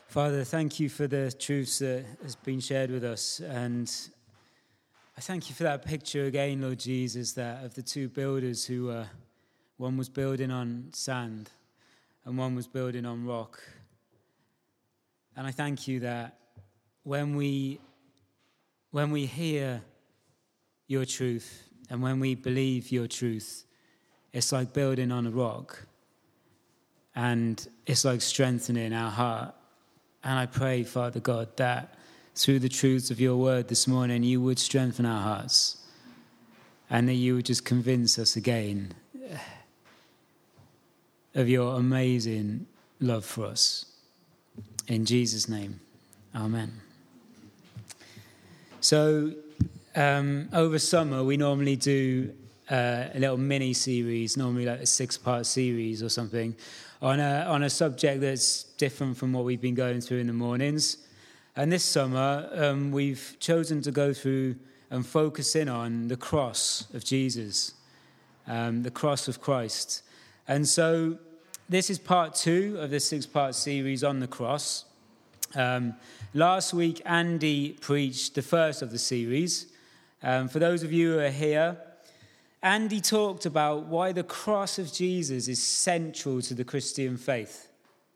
Father, thank you for the truths that has been shared with us. And I thank you for that picture again, Lord Jesus, that of the two builders who one was building on sand and one was building on rock. And I thank you that when we hear your truth and when we believe your truth, it's like building on a rock. And it's like strengthening our heart. And I pray, Father God, that through the truths of your word this morning, you would strengthen our hearts and that you would just convince us again of your amazing love for us. In Jesus' name, amen. So over summer, we normally do a little mini-series, normally like a 6-part series or something, on a subject that's different from what we've been going through in the mornings. And this summer, we've chosen to go through and focus in on the cross of Jesus, the cross of Christ. And so this is part 2 of the 6-part series on the cross. Last week, Andy preached the first of the series. For those of you who are here, Andy talked about why the cross of Jesus is central to the Christian faith.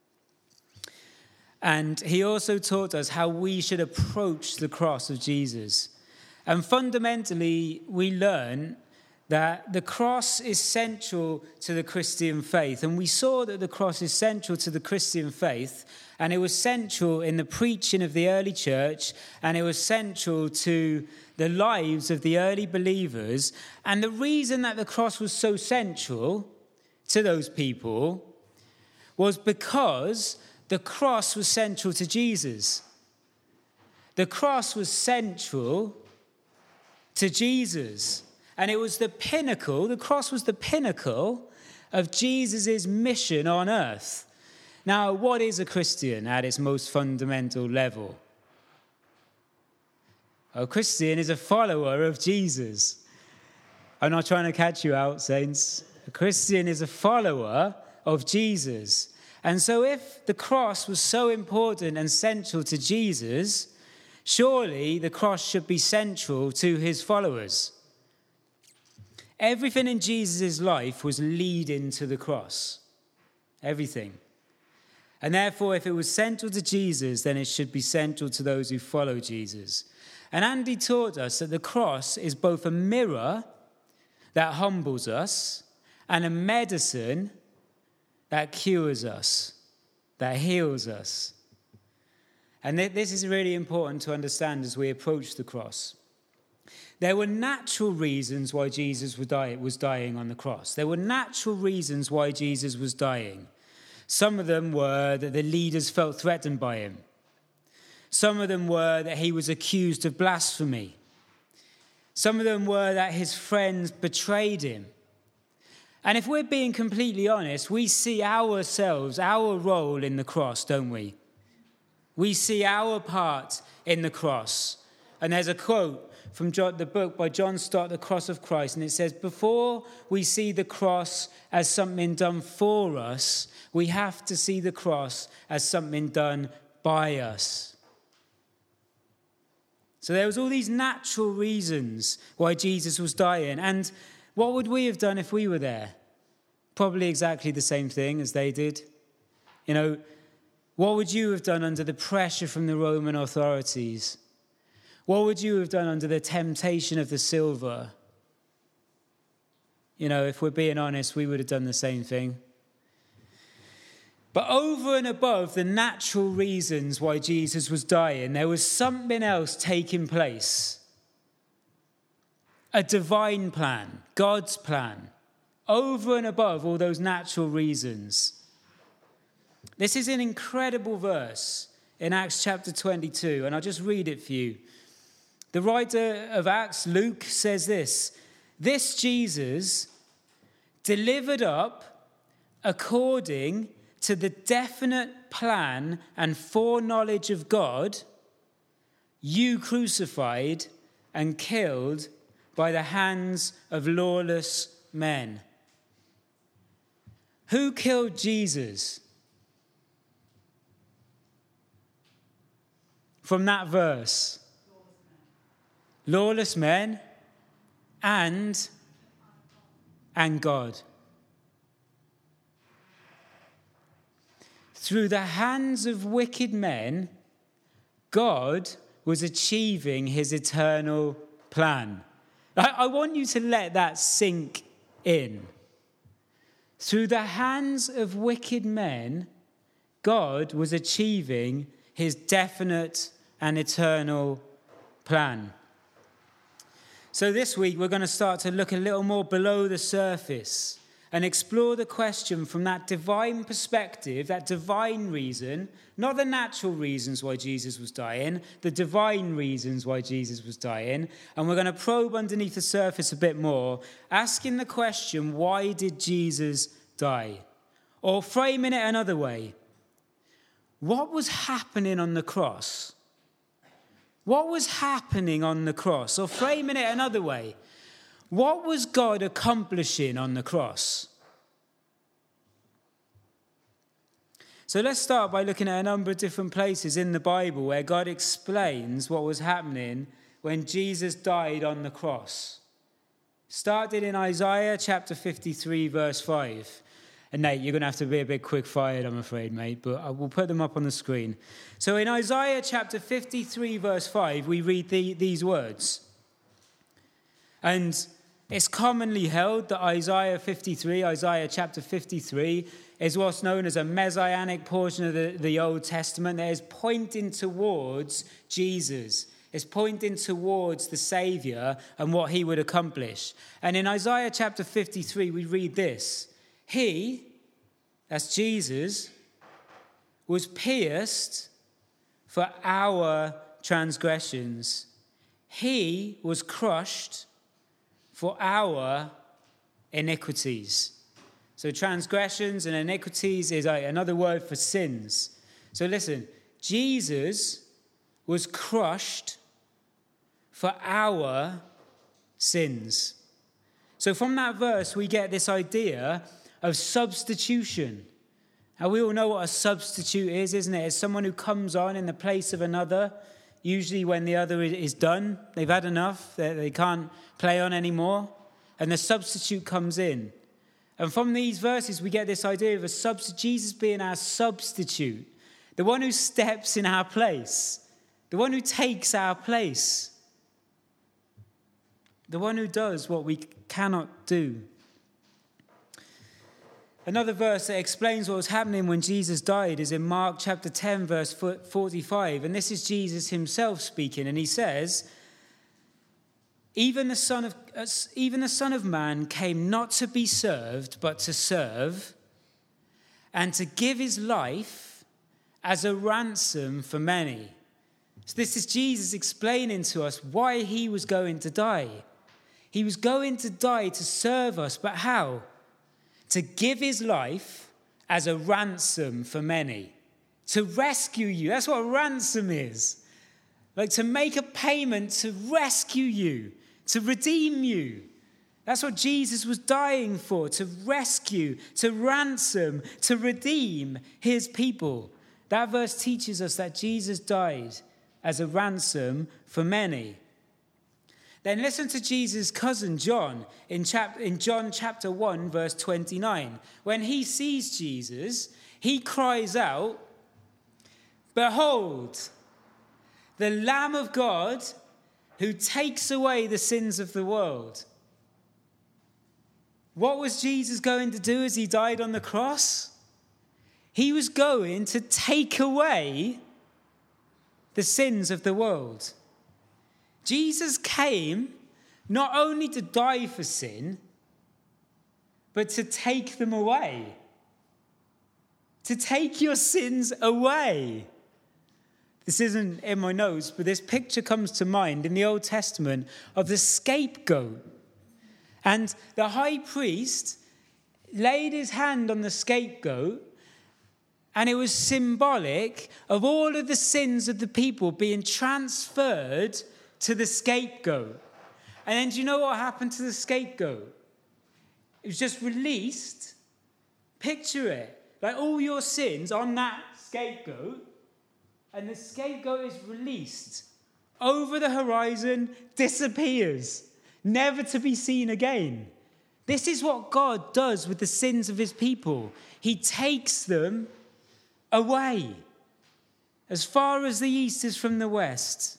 And he also taught us how we should approach the cross of Jesus. And fundamentally, we learn that the cross is central to the Christian faith. And we saw that the cross is central to the Christian faith, and it was central in the preaching of the early church, and it was central to the lives of the early believers. And the reason that the cross was so central to those people was because the cross was central to Jesus. The cross was central to Jesus. And it was the pinnacle, the cross was the pinnacle of Jesus' mission on earth. Now, what is a Christian at its most fundamental level? A Christian is a follower of Jesus. I'm not trying to catch you out, saints. A Christian is a follower of Jesus. And so if the cross was so important and central to Jesus, surely the cross should be central to his followers. Everything in Jesus' life was leading to the cross. Everything. And therefore, if it was central to Jesus, then it should be central to those who follow Jesus. And Andy taught us that the cross is both a mirror that humbles us and a medicine that cures us, that heals us. And this is really important to understand as we approach the cross. There were natural reasons why Jesus was dying on the cross. There were natural reasons why Jesus was dying. Some of them were that the leaders felt threatened by him. Some of them were that he was accused of blasphemy. Some of them were that his friends betrayed him. And if we're being completely honest, we see ourselves, our role in the cross, don't we? We see our part in the cross. And there's a quote from the book by John Stott, The Cross of Christ, and it says, before we see the cross as something done for us, we have to see the cross as something done by us. So there was all these natural reasons why Jesus was dying. And what would we have done if we were there? Probably exactly the same thing as they did. You know, what would you have done under the pressure from the Roman authorities? What would you have done under the temptation of the silver? You know, if we're being honest, we would have done the same thing. But over and above the natural reasons why Jesus was dying, there was something else taking place. A divine plan, God's plan, over and above all those natural reasons. This is an incredible verse in Acts chapter 22, and I'll just read it for you. The writer of Acts, Luke, says this Jesus delivered up according to the definite plan and foreknowledge of God, you crucified and killed by the hands of lawless men. Who killed Jesus? from that verse? Lawless men and God. Through the hands of wicked men, God was achieving his eternal plan. I want you to let that sink in. Through the hands of wicked men, God was achieving his definite and eternal plan. So this week we're going to start to look a little more below the surface and explore the question from that divine perspective, that divine reason, not the natural reasons why Jesus was dying, the divine reasons why Jesus was dying. And we're going to probe underneath the surface a bit more, asking the question, why did Jesus die? Or framing it another way, what was happening on the cross? What was happening on the cross? Or framing it another way, what was God accomplishing on the cross? So let's start by looking at a number of different places in the Bible where God explains what was happening when Jesus died on the cross. Started in Isaiah chapter 53, verse 5. And Nate, you're going to have to be a bit quick-fired, I'm afraid, mate, but I will put them up on the screen. So in Isaiah chapter 53, verse 5, we read these words. And it's commonly held that Isaiah chapter 53, is what's known as a messianic portion of the Old Testament that is pointing towards Jesus. It's pointing towards the Saviour and what he would accomplish. And in Isaiah chapter 53, we read this. He, that's Jesus, was pierced for our transgressions. He was crushed for our iniquities. So transgressions and iniquities is another word for sins. So listen, Jesus was crushed for our sins. So from that verse, we get this idea of substitution. Now, we all know what a substitute is, isn't it? It's someone who comes on in the place of another, usually when the other is done. They've had enough, they can't play on anymore, and the substitute comes in. And from these verses, we get this idea of Jesus being our substitute, the one who steps in our place, the one who takes our place, the one who does what we cannot do. Another verse that explains what was happening when Jesus died is in Mark chapter 10, verse 45. And this is Jesus himself speaking. And he says, Even the Son of Man came not to be served, but to serve, and to give his life as a ransom for many. So this is Jesus explaining to us why he was going to die. He was going to die to serve us, but how? To give his life as a ransom for many. To rescue you. That's what a ransom is. Like to make a payment to rescue you. To redeem you. That's what Jesus was dying for. To rescue, to ransom, to redeem his people. That verse teaches us that Jesus died as a ransom for many. Then listen to Jesus' cousin John in John chapter 1, verse 29. When he sees Jesus, he cries out, "Behold, the Lamb of God who takes away the sins of the world." What was Jesus going to do as he died on the cross? He was going to take away the sins of the world. Jesus came not only to die for sin, but to take them away. To take your sins away. This isn't in my notes, but this picture comes to mind in the Old Testament of the scapegoat. And the high priest laid his hand on the scapegoat, and it was symbolic of all of the sins of the people being transferred to the scapegoat. And then do you know what happened to the scapegoat? It was just released. Picture it. Like all your sins on that scapegoat and the scapegoat is released over the horizon, disappears, never to be seen again. This is what God does with the sins of his people. He takes them away as far as the east is from the west.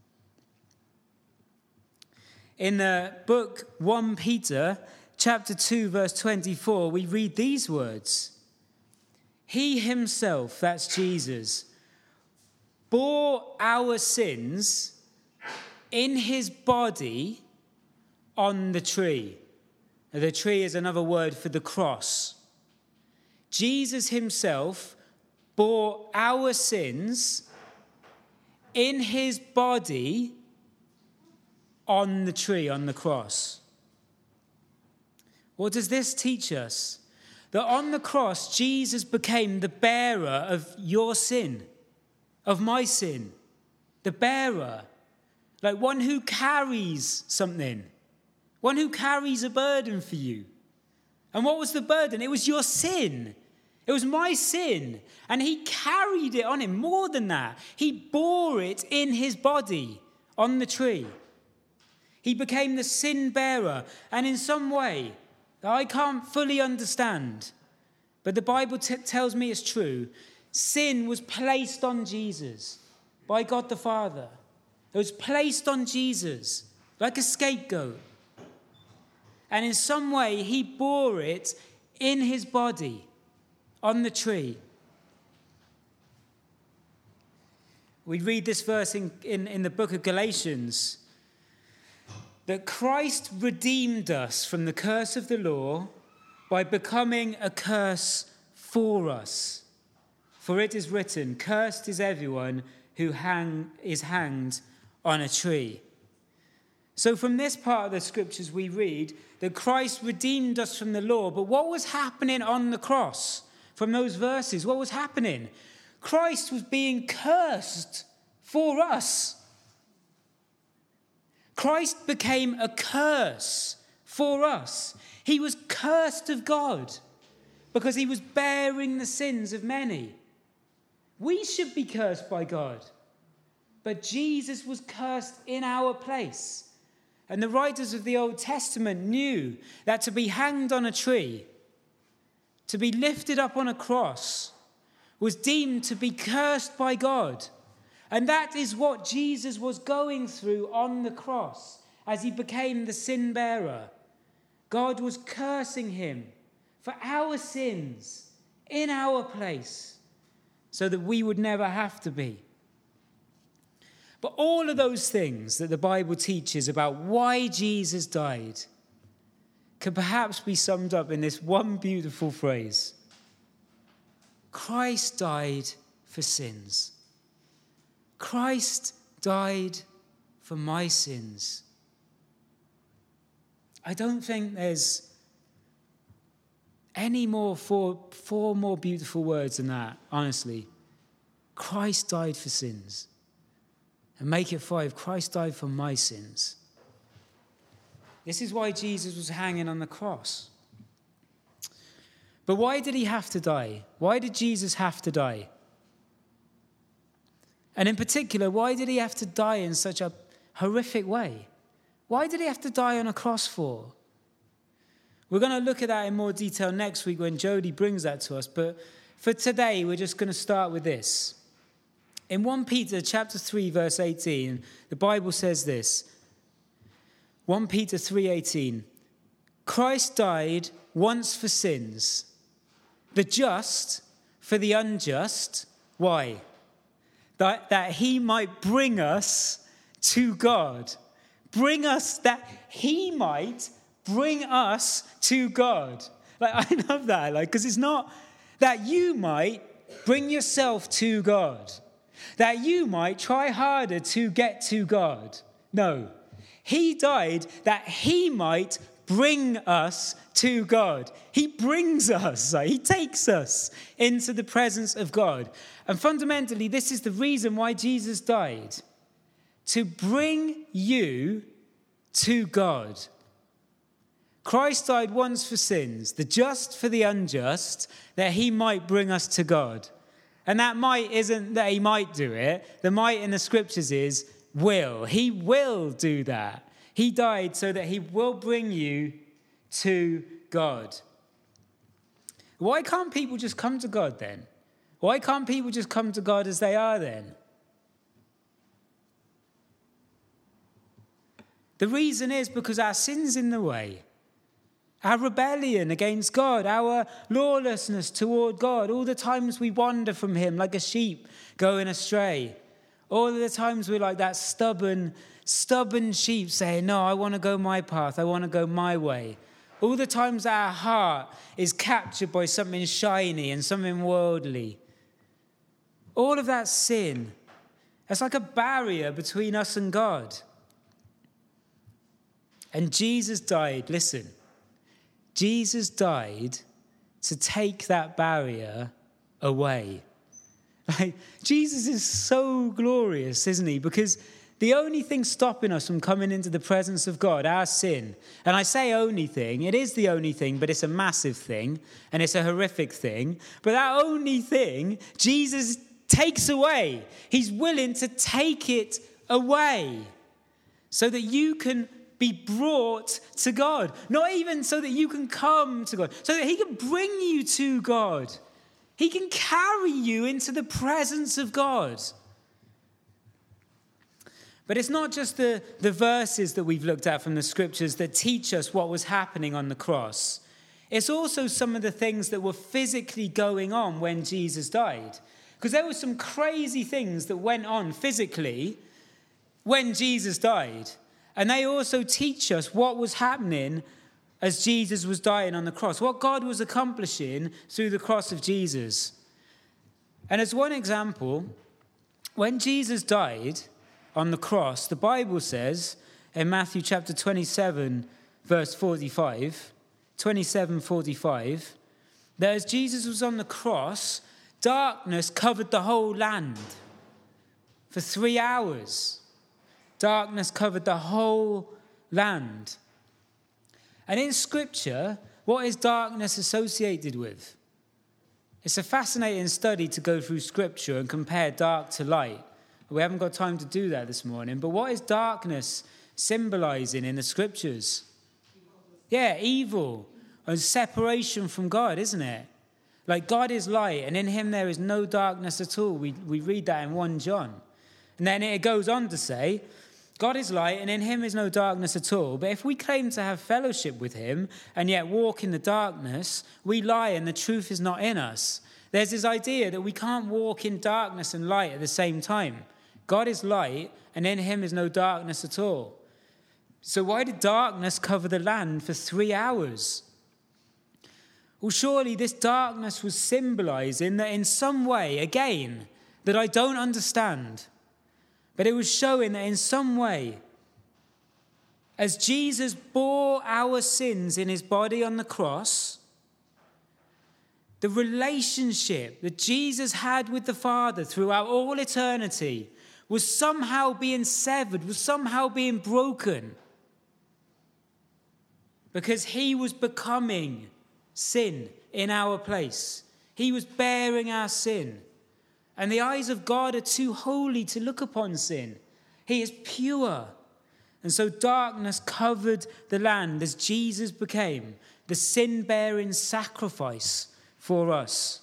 In the book 1 Peter, chapter 2, verse 24, we read these words. He himself, that's Jesus, bore our sins in his body on the tree. Now, the tree is another word for the cross. Jesus himself bore our sins in his body on the tree, on the cross. What does this teach us? That on the cross, Jesus became the bearer of your sin, of my sin. The bearer, like one who carries something, one who carries a burden for you. And what was the burden? It was your sin. It was my sin. And he carried it on him. More than that, he bore it in his body on the tree. He became the sin bearer. And in some way that I can't fully understand, but the Bible tells me it's true, sin was placed on Jesus by God the Father. It was placed on Jesus like a scapegoat. And in some way, he bore it in his body on the tree. We read this verse in the book of Galatians, that Christ redeemed us from the curse of the law by becoming a curse for us. For it is written, cursed is everyone who is hanged on a tree. So from this part of the scriptures we read that Christ redeemed us from the law. But what was happening on the cross from those verses? What was happening? Christ was being cursed for us. Christ became a curse for us. He was cursed of God because he was bearing the sins of many. We should be cursed by God, but Jesus was cursed in our place. And the writers of the Old Testament knew that to be hanged on a tree, to be lifted up on a cross, was deemed to be cursed by God. And that is what Jesus was going through on the cross as he became the sin bearer. God was cursing him for our sins in our place so that we would never have to be. But all of those things that the Bible teaches about why Jesus died could perhaps be summed up in this one beautiful phrase. Christ died for sins. Christ died for my sins. I don't think there's any more four more beautiful words than that, honestly. Christ died for sins. And make it 5, Christ died for my sins. This is why Jesus was hanging on the cross. But why did he have to die? Why did Jesus have to die? And in particular, why did he have to die in such a horrific way? Why did he have to die on a cross for? We're going to look at that in more detail next week when Jody brings that to us. But for today, we're just going to start with this. In 1 Peter chapter 3, verse 18, the Bible says this. 1 Peter 3:18. Christ died once for sins, the just for the unjust. Why? That he might bring us to God. That he might bring us to God. I love that, because it's not that you might bring yourself to God, that you might try harder to get to God. No, he died that he might bring us to God. He brings us, he takes us into the presence of God. And fundamentally, this is the reason why Jesus died. To bring you to God. Christ died once for sins, the just for the unjust, that he might bring us to God. And that might isn't that he might do it. The might in the scriptures is will. He will do that. He died so that he will bring you to God. Why can't people just come to God then? Why can't people just come to God as they are then? The reason is because our sin's in the way. Our rebellion against God, our lawlessness toward God, all the times we wander from him like a sheep going astray. All of the times we're like that stubborn sheep saying, no, I want to go my path, I want to go my way. All the times our heart is captured by something shiny and something worldly. All of that sin, it's like a barrier between us and God. And Jesus died, listen, Jesus died to take that barrier away. Like, Jesus is so glorious, isn't he? Because the only thing stopping us from coming into the presence of God, our sin, and I say only thing, it is the only thing, but it's a massive thing, and it's a horrific thing. But that only thing, Jesus takes away. He's willing to take it away so that you can be brought to God. Not even so that you can come to God, so that he can bring you to God. He can carry you into the presence of God. But it's not just the verses that we've looked at from the scriptures that teach us what was happening on the cross. It's also some of the things that were physically going on when Jesus died. Because there were some crazy things that went on physically when Jesus died. And they also teach us what was happening as Jesus was dying on the cross, what God was accomplishing through the cross of Jesus. And as one example, when Jesus died on the cross, the Bible says in Matthew chapter 27, verse 45, 27:45, that as Jesus was on the cross, darkness covered the whole land for 3 hours. Darkness covered the whole land. And in Scripture, what is darkness associated with? It's a fascinating study to go through Scripture and compare dark to light. We haven't got time to do that this morning. But what is darkness symbolizing in the Scriptures? Yeah, evil and separation from God, isn't it? Like God is light, and in him there is no darkness at all. We read that in 1 John. And then it goes on to say, God is light, and in him is no darkness at all. But if we claim to have fellowship with him and yet walk in the darkness, we lie and the truth is not in us. There's this idea that we can't walk in darkness and light at the same time. God is light, and in him is no darkness at all. So why did darkness cover the land for 3 hours? Well, surely this darkness was symbolizing that in some way, again, that I don't understand, but it was showing that in some way, as Jesus bore our sins in his body on the cross, the relationship that Jesus had with the Father throughout all eternity was somehow being severed, was somehow being broken. Because he was becoming sin in our place. He was bearing our sin. And the eyes of God are too holy to look upon sin. He is pure. And so darkness covered the land as Jesus became the sin-bearing sacrifice for us.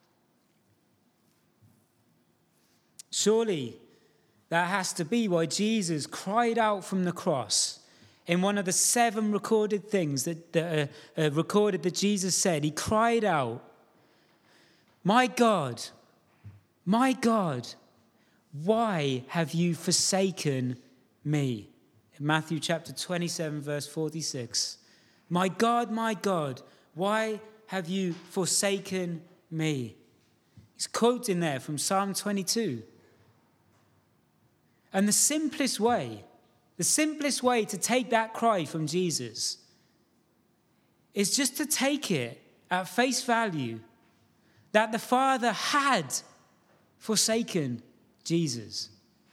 Surely that has to be why Jesus cried out from the cross. In one of the 7 recorded things that recorded that Jesus said, he cried out, my God, why have you forsaken me? In Matthew chapter 27, verse 46. My God, why have you forsaken me? He's quoting there from Psalm 22. And the simplest way to take that cry from Jesus is just to take it at face value that the Father had forsaken Jesus.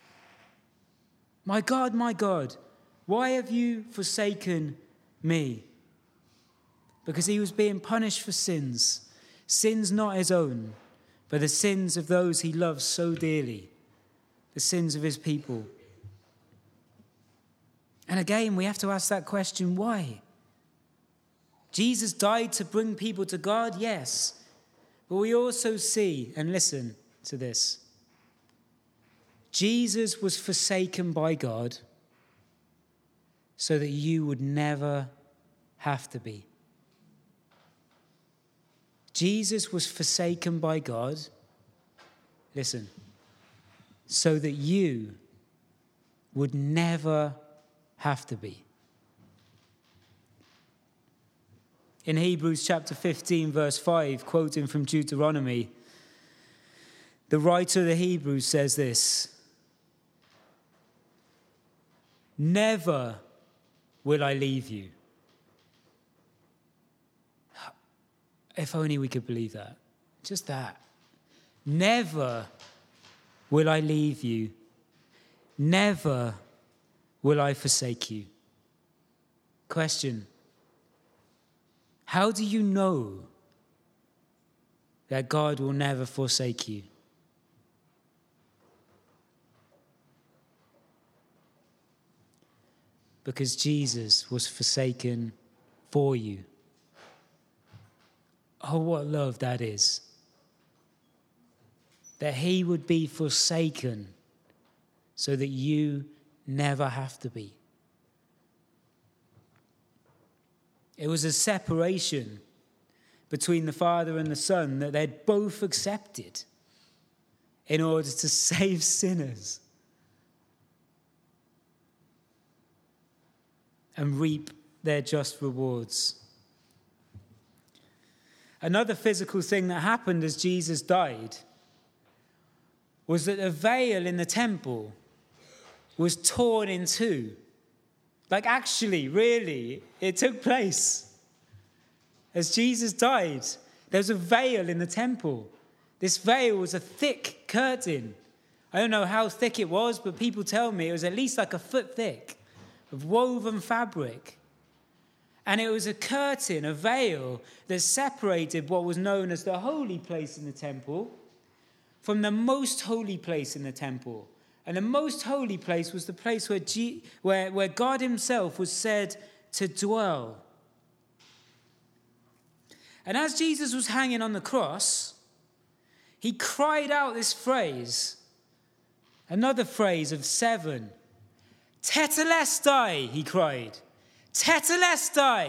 My God, why have you forsaken me? Because he was being punished for sins not his own, but the sins of those he loves so dearly, the sins of his people. And again, we have to ask that question, why? Jesus died to bring people to God, yes. But we also see, and listen to this, Jesus was forsaken by God so that you would never have to be. Jesus was forsaken by God, listen, so that you would never have to be. In Hebrews chapter 15, verse 5, quoting from Deuteronomy, the writer of the Hebrews says this: "Never will I leave you." If only we could believe that. Just that. Never will I leave you. Never will I forsake you. Question: how do you know that God will never forsake you? Because Jesus was forsaken for you. Oh, what love that is. That he would be forsaken so that you never have to be. It was a separation between the Father and the Son that they'd both accepted in order to save sinners and reap their just rewards. Another physical thing that happened as Jesus died was that the veil in the temple was torn in two. Like actually, really, it took place. As Jesus died, there was a veil in the temple. This veil was a thick curtain. I don't know how thick it was, but people tell me it was at least like a foot thick of woven fabric. And it was a curtain, a veil, that separated what was known as the holy place in the temple from the most holy place in the temple. And the most holy place was the place where God himself was said to dwell. And as Jesus was hanging on the cross, he cried out this phrase, another phrase of 7. Tetelestai, he cried. Tetelestai.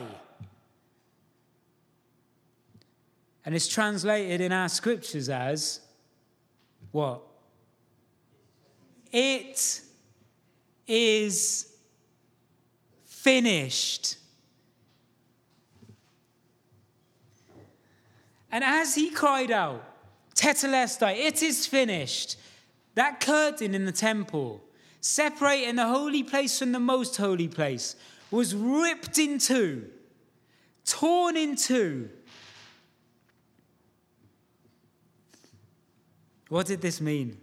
And it's translated in our scriptures as what? It is finished. And as he cried out, Tetelestai, it is finished, that curtain in the temple, separating the holy place from the most holy place, was ripped in two, torn in two. What did this mean?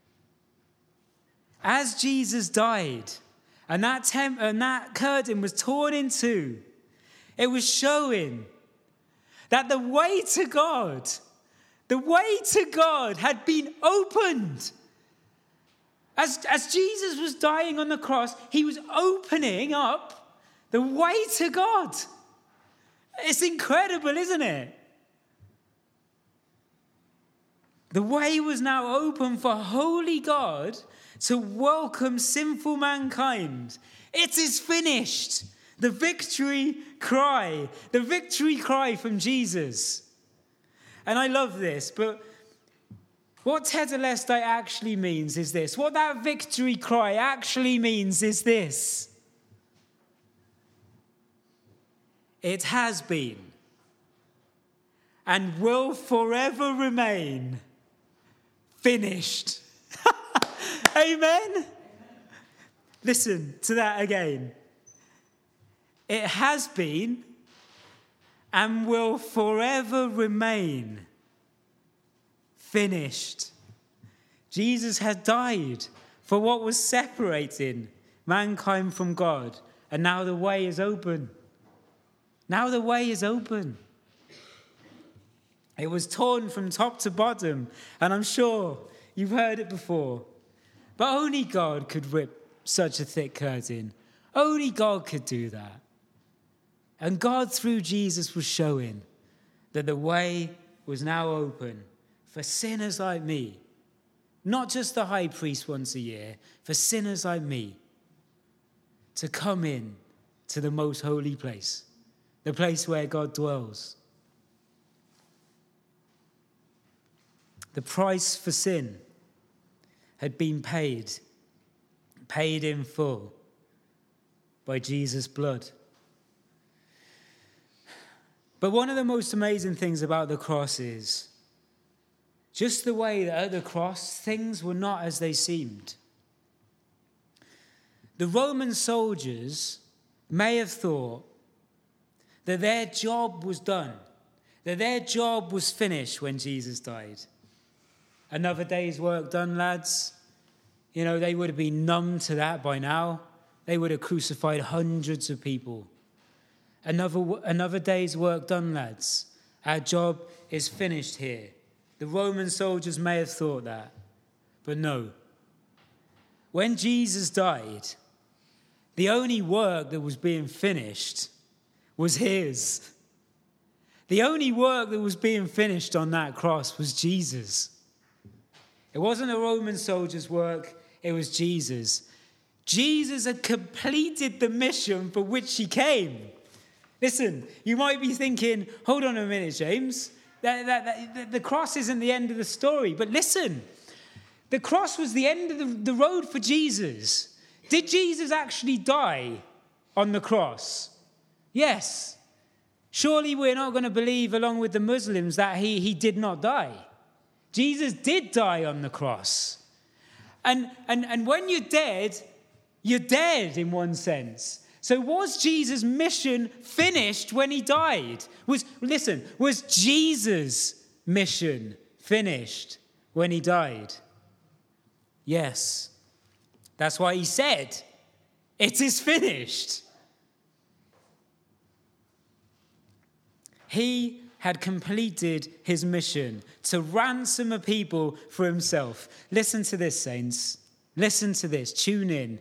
As Jesus died, and that curtain was torn in two, it was showing that the way to God had been opened. As Jesus was dying on the cross, he was opening up the way to God. It's incredible, isn't it? The way was now open for holy God to welcome sinful mankind. It is finished. The victory cry from Jesus. And I love this, but what Tetelestai actually means is this. What that victory cry actually means is this. It has been and will forever remain finished. Amen? Listen to that again. It has been and will forever remain finished. Jesus had died for what was separating mankind from God, and now the way is open. Now the way is open. It was torn from top to bottom, and I'm sure you've heard it before. But only God could rip such a thick curtain. Only God could do that. And God, through Jesus, was showing that the way was now open for sinners like me. Not just the high priest once a year, for sinners like me to come in to the most holy place, the place where God dwells. The price for sin had been paid in full by Jesus' blood. But one of the most amazing things about the cross is just the way that at the cross, things were not as they seemed. The Roman soldiers may have thought that their job was done, that their job was finished when Jesus died. Another day's work done, lads. You know, they would have been numb to that by now. They would have crucified hundreds of people. Another day's work done, lads. Our job is finished here. The Roman soldiers may have thought that, but no. When Jesus died, the only work that was being finished was his. The only work that was being finished on that cross was Jesus. It wasn't a Roman soldier's work, it was Jesus. Jesus had completed the mission for which he came. Listen, you might be thinking, hold on a minute, James. The cross isn't the end of the story. But listen, the cross was the end of the road for Jesus. Did Jesus actually die on the cross? Yes. Surely we're not going to believe, along with the Muslims, that he did not die. Jesus did die on the cross. And when you're dead in one sense. So was Jesus' mission finished when he died? Was Jesus' mission finished when he died? Yes. That's why he said, "It is finished." He had completed his mission to ransom a people for himself. Listen to this, saints. Listen to this. Tune in.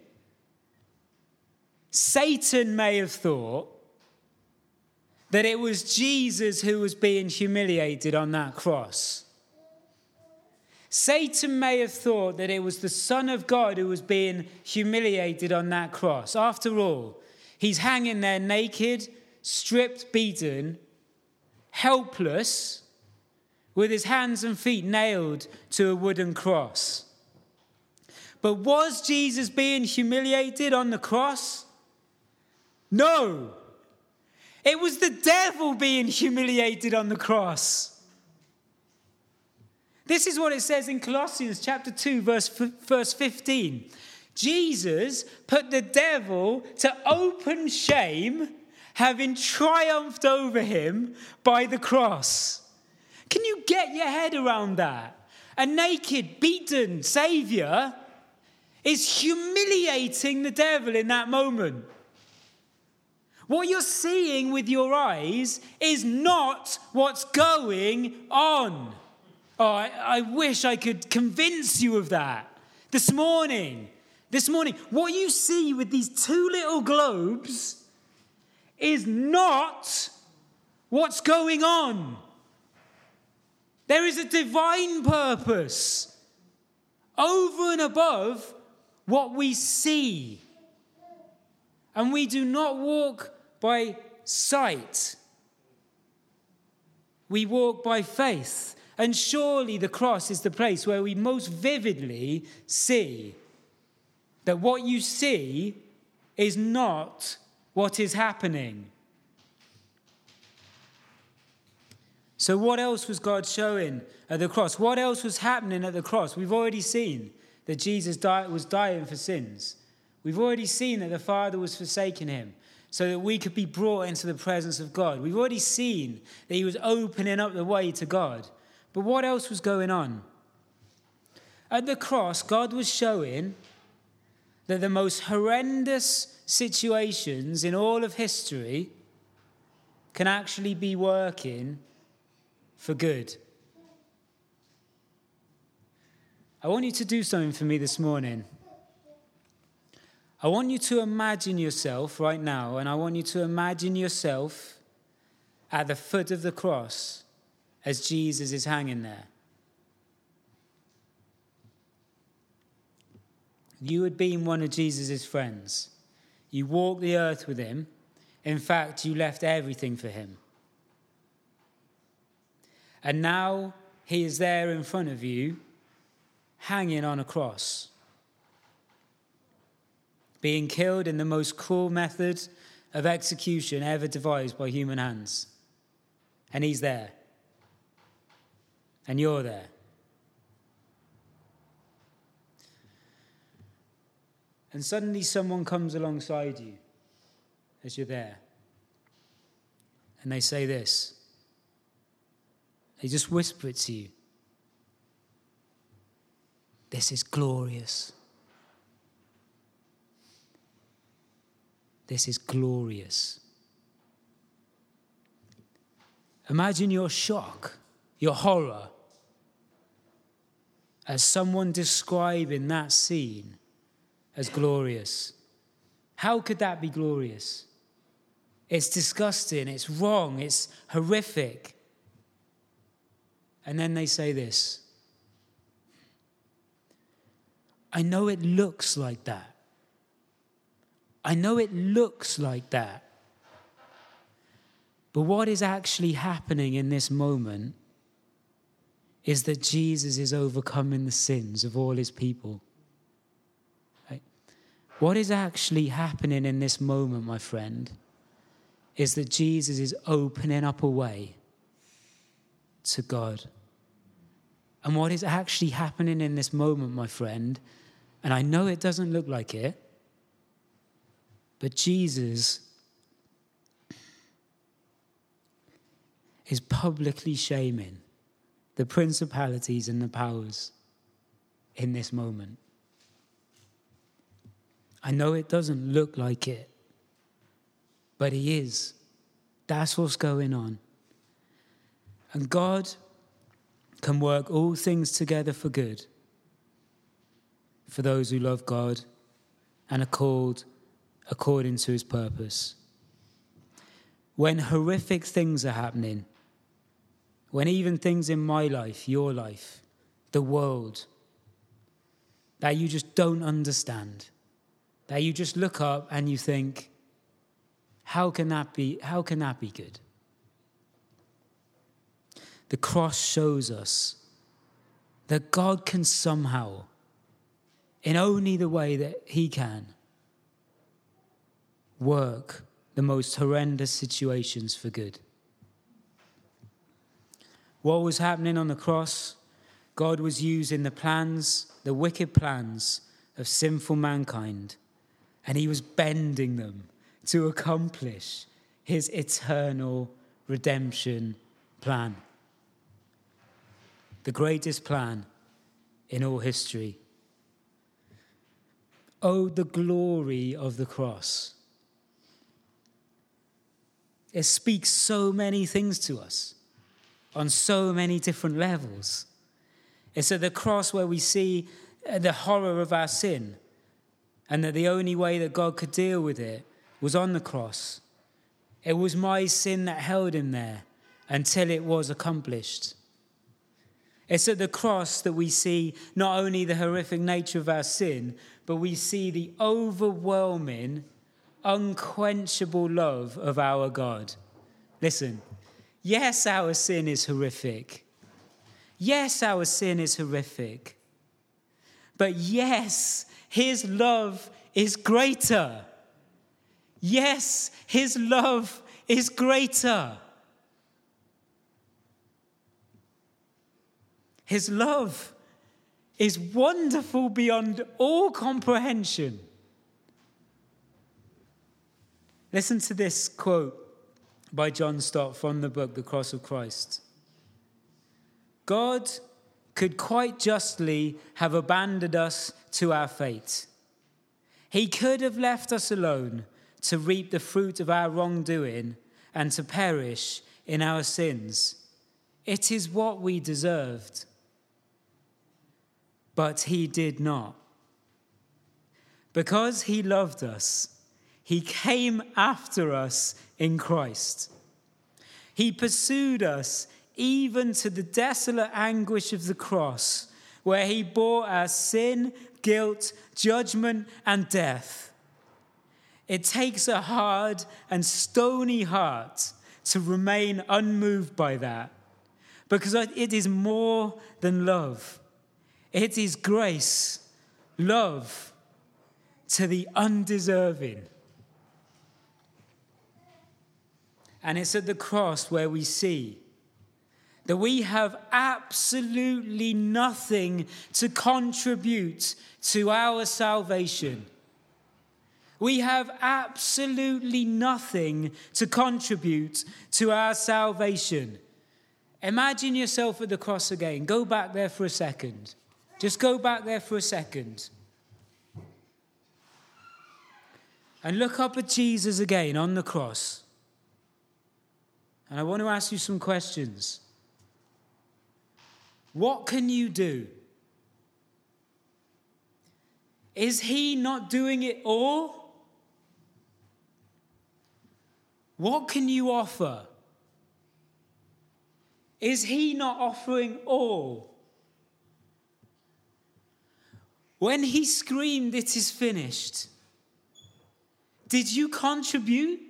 Satan may have thought that it was Jesus who was being humiliated on that cross. Satan may have thought that it was the Son of God who was being humiliated on that cross. After all, he's hanging there naked, stripped, beaten, helpless, with his hands and feet nailed to a wooden cross. But was Jesus being humiliated on the cross? No. It was the devil being humiliated on the cross. This is what it says in Colossians chapter 2, verse 15. Jesus put the devil to open shame, having triumphed over him by the cross. Can you get your head around that? A naked, beaten Saviour is humiliating the devil in that moment. What you're seeing with your eyes is not what's going on. Oh, I wish I could convince you of that. This morning, what you see with these two little globes is not what's going on. There is a divine purpose over and above what we see. And we do not walk by sight. We walk by faith. And surely the cross is the place where we most vividly see that what you see is not what is happening. So what else was God showing at the cross? What else was happening at the cross? We've already seen that Jesus was dying for sins. We've already seen that the Father was forsaking him so that we could be brought into the presence of God. We've already seen that he was opening up the way to God. But what else was going on? At the cross, God was showing that the most horrendous situations in all of history can actually be working for good. I want you to do something for me this morning. I want you to imagine yourself right now, and I want you to imagine yourself at the foot of the cross as Jesus is hanging there. You had been one of Jesus' friends. You walked the earth with him. In fact, you left everything for him. And now he is there in front of you, hanging on a cross, being killed in the most cruel method of execution ever devised by human hands. And he's there. And you're there. And suddenly someone comes alongside you as you're there. And they say this. They just whisper it to you. This is glorious. This is glorious. Imagine your shock, your horror, as someone describing that scene as glorious. How could that be glorious? It's disgusting, it's wrong, it's horrific. And then they say this. I know it looks like that. I know it looks like that. But what is actually happening in this moment is that Jesus is overcoming the sins of all his people. Right? What is actually happening in this moment, my friend, is that Jesus is opening up a way to God. And what is actually happening in this moment, my friend, and I know it doesn't look like it, but Jesus is publicly shaming the principalities and the powers in this moment. I know it doesn't look like it, but he is. That's what's going on. And God can work all things together for good for those who love God and are called according to his purpose. When horrific things are happening, when even things in my life, your life, the world, that you just don't understand, that you just look up and you think, how can that be good? The cross shows us that God can somehow, in only the way that he can, work the most horrendous situations for good. What was happening on the cross? God was using the wicked plans of sinful mankind, and he was bending them to accomplish his eternal redemption plan. The greatest plan in all history. Oh, the glory of the cross. It speaks so many things to us on so many different levels. It's at the cross where we see the horror of our sin, and that the only way that God could deal with it was on the cross. It was my sin that held him there until it was accomplished. It's at the cross that we see not only the horrific nature of our sin, but we see the overwhelming, unquenchable love of our God. Listen, yes, our sin is horrific. Yes, our sin is horrific. But yes, his love is greater. Yes, his love is greater. His love is wonderful beyond all comprehension. Listen to this quote by John Stott from the book, The Cross of Christ. God could quite justly have abandoned us to our fate. He could have left us alone to reap the fruit of our wrongdoing and to perish in our sins. It is what we deserved. But he did not. Because he loved us, he came after us in Christ. He pursued us even to the desolate anguish of the cross, where he bore our sin, guilt, judgment, and death. It takes a hard and stony heart to remain unmoved by that, because it is more than love. It is grace, love to the undeserving. And it's at the cross where we see that we have absolutely nothing to contribute to our salvation. We have absolutely nothing to contribute to our salvation. Imagine yourself at the cross again. Go back there for a second. Just go back there for a second. And look up at Jesus again on the cross. And I want to ask you some questions. What can you do? Is he not doing it all? What can you offer? Is he not offering all? When he screamed, "It is finished," did you contribute?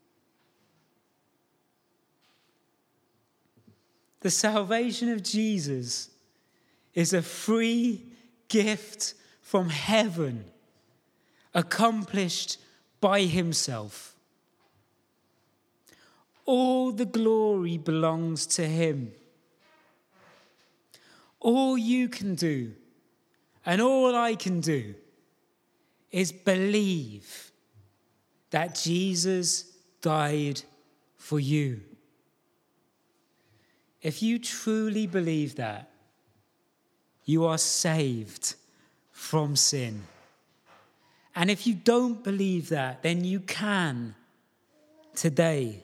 The salvation of Jesus is a free gift from heaven, accomplished by himself. All the glory belongs to him. All you can do, and all I can do, is believe that Jesus died for you. If you truly believe that, you are saved from sin. And if you don't believe that, then you can today.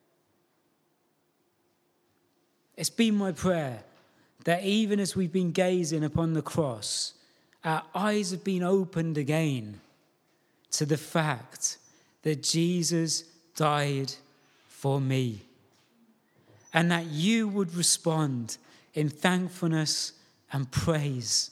It's been my prayer that even as we've been gazing upon the cross, our eyes have been opened again to the fact that Jesus died for me. And that you would respond in thankfulness and praise.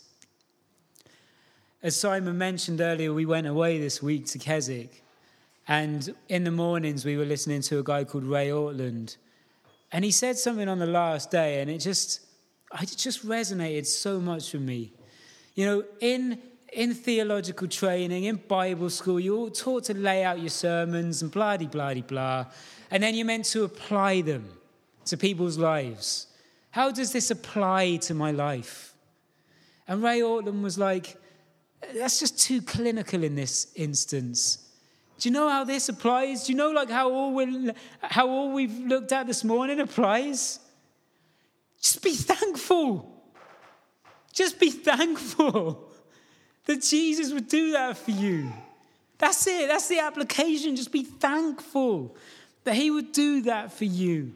As Simon mentioned earlier, we went away this week to Keswick. And in the mornings, we were listening to a guy called Ray Ortland. And he said something on the last day, and it just resonated so much with me. You know, in theological training, in Bible school, you're all taught to lay out your sermons and blah-de-blah-de-blah. And then you're meant to apply them to people's lives. How does this apply to my life? And Ray Ortland was like, that's just too clinical in this instance. Do you know how this applies? Do you know how all we've looked at this morning applies? Just be thankful. Just be thankful that Jesus would do that for you. That's it. That's the application. Just be thankful that he would do that for you.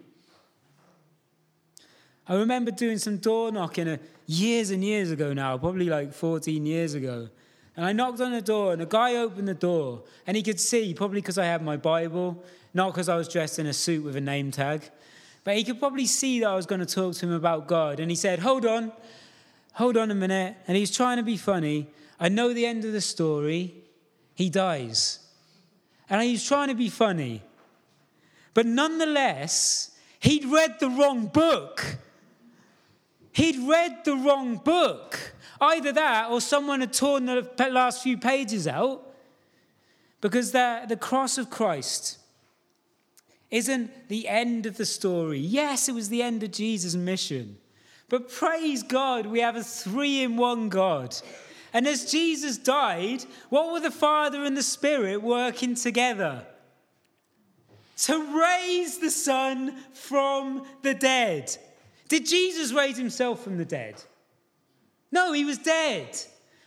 I remember doing some door knocking years and years ago now, probably like 14 years ago. And I knocked on the door, and a guy opened the door, and he could see, probably because I had my Bible, not because I was dressed in a suit with a name tag, but he could probably see that I was going to talk to him about God. And he said, hold on a minute. And he was trying to be funny. I know the end of the story. He dies. And he was trying to be funny. But nonetheless, he'd read the wrong book. He'd read the wrong book. Either that or someone had torn the last few pages out, because the cross of Christ isn't the end of the story. Yes, it was the end of Jesus' mission. But praise God, we have a 3-in-1 God. And as Jesus died, what were the Father and the Spirit working together? To raise the Son from the dead. Did Jesus raise himself from the dead? No, he was dead.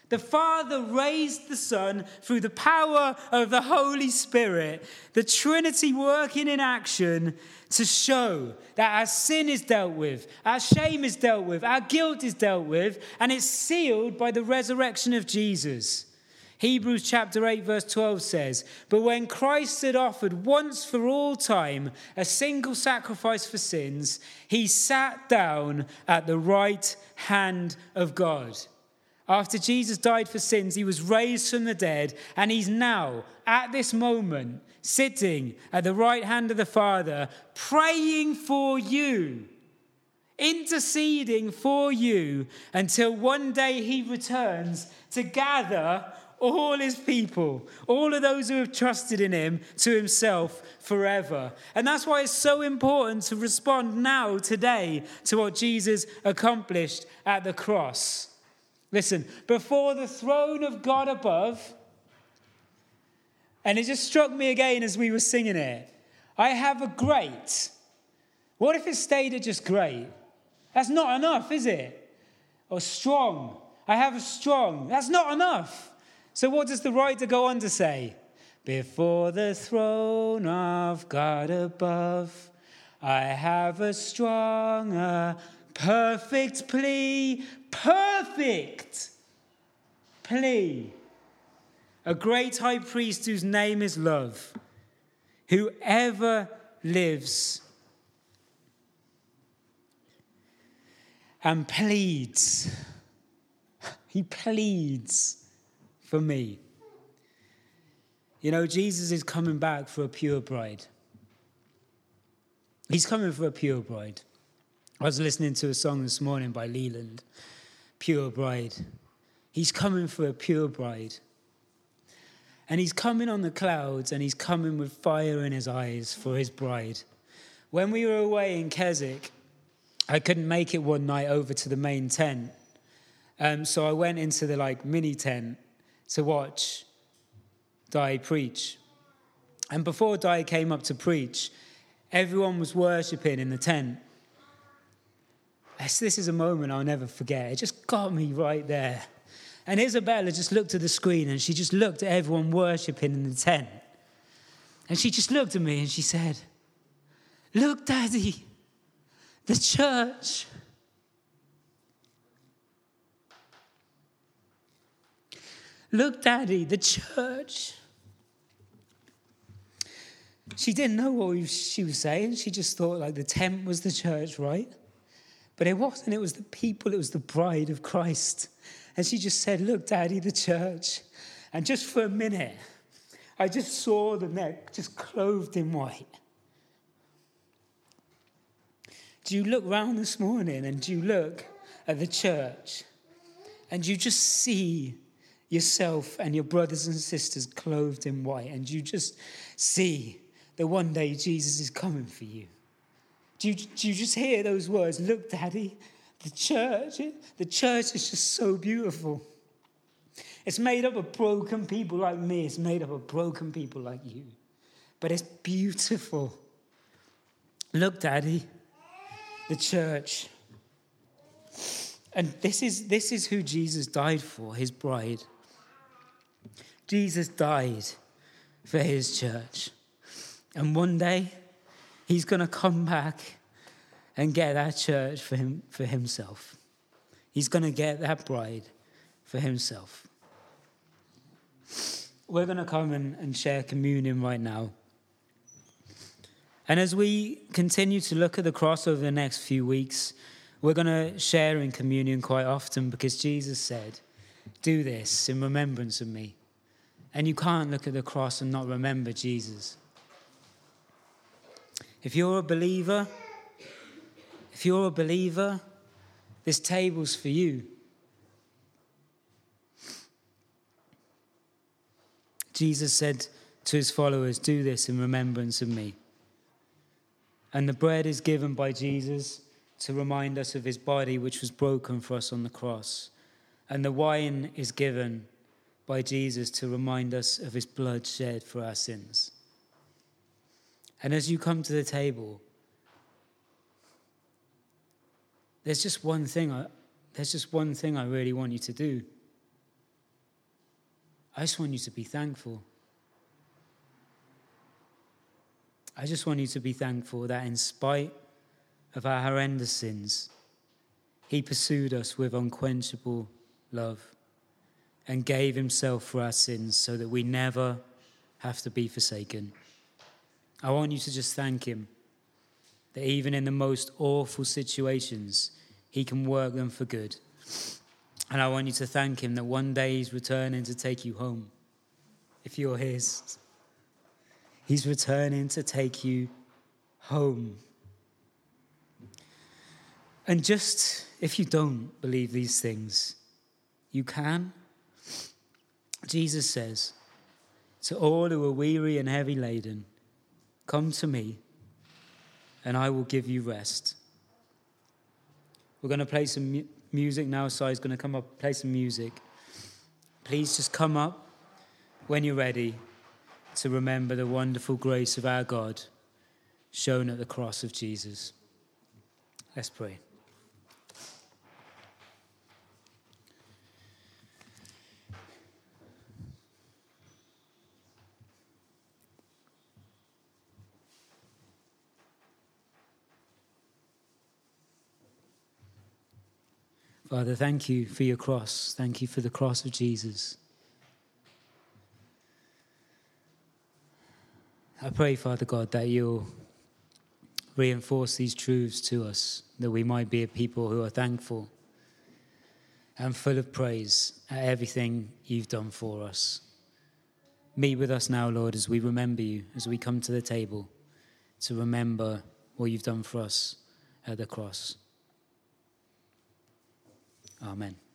The Father raised the Son through the power of the Holy Spirit, the Trinity working in action to show that our sin is dealt with, our shame is dealt with, our guilt is dealt with, and it's sealed by the resurrection of Jesus. Hebrews chapter 8 verse 12 says, "But when Christ had offered once for all time a single sacrifice for sins, he sat down at the right hand of God." After Jesus died for sins, he was raised from the dead, and he's now, at this moment, sitting at the right hand of the Father, praying for you, interceding for you, until one day he returns to gather all his people, all of those who have trusted in him, to himself forever. And that's why it's so important to respond now, today, to what Jesus accomplished at the cross. Listen, before the throne of God above, and it just struck me again as we were singing it, I have a great. What if it stayed at just great? That's not enough, is it? Or strong. I have a strong. That's not enough. So what does the writer go on to say? Before the throne of God above, I have a strong, perfect plea. Perfect plea. A great high priest whose name is love, who ever lives and pleads. He pleads for me. You know, Jesus is coming back for a pure bride. He's coming for a pure bride. I was listening to a song this morning by Leland, Pure Bride. He's coming for a pure bride. And he's coming on the clouds, and he's coming with fire in his eyes for his bride. When we were away in Keswick, I couldn't make it one night over to the main tent. So I went into the mini tent to watch Di preach. And before Di came up to preach, everyone was worshipping in the tent. This is a moment I'll never forget. It just got me right there. And Isabella just looked at the screen, and she just looked at everyone worshipping in the tent. And she just looked at me and she said, "Look, Daddy, the church." Look, Daddy, the church. She didn't know what she was saying. She just thought the tent was the church, right? But it wasn't. It was the people. It was the bride of Christ. And she just said, "Look, Daddy, the church." And just for a minute, I just saw the neck just clothed in white. Do you look round this morning and do you look at the church and you just see yourself and your brothers and sisters clothed in white, and you just see that one day Jesus is coming for you? Do you just hear those words? "Look, Daddy, the church is just so beautiful. It's made up of broken people like me. It's made up of broken people like you. But it's beautiful. Look, Daddy, the church." And this is who Jesus died for, his bride. Jesus died for his church. And one day, he's going to come back and get that church for himself. He's going to get that bride for himself. We're going to come and share communion right now. And as we continue to look at the cross over the next few weeks, we're going to share in communion quite often, because Jesus said, "Do this in remembrance of me." And you can't look at the cross and not remember Jesus. If you're a believer, this table's for you. Jesus said to his followers, "Do this in remembrance of me." And the bread is given by Jesus to remind us of his body, which was broken for us on the cross. And the wine is given by Jesus to remind us of his blood shed for our sins. And as you come to the table, there's just one thing I really want you to do. I just want you to be thankful. I just want you to be thankful that in spite of our horrendous sins, he pursued us with unquenchable love and gave himself for our sins so that we never have to be forsaken. I want you to just thank him that even in the most awful situations, he can work them for good. And I want you to thank him that one day he's returning to take you home. If you're his, he's returning to take you home. And just if you don't believe these things, you can. Jesus says, to all who are weary and heavy laden, come to me and I will give you rest. We're going to play some music now. Sai's going to come up, play some music. Please just come up when you're ready to remember the wonderful grace of our God shown at the cross of Jesus. Let's pray. Father, thank you for your cross. Thank you for the cross of Jesus. I pray, Father God, that you'll reinforce these truths to us, that we might be a people who are thankful and full of praise at everything you've done for us. Meet with us now, Lord, as we remember you, as we come to the table to remember what you've done for us at the cross. Amen.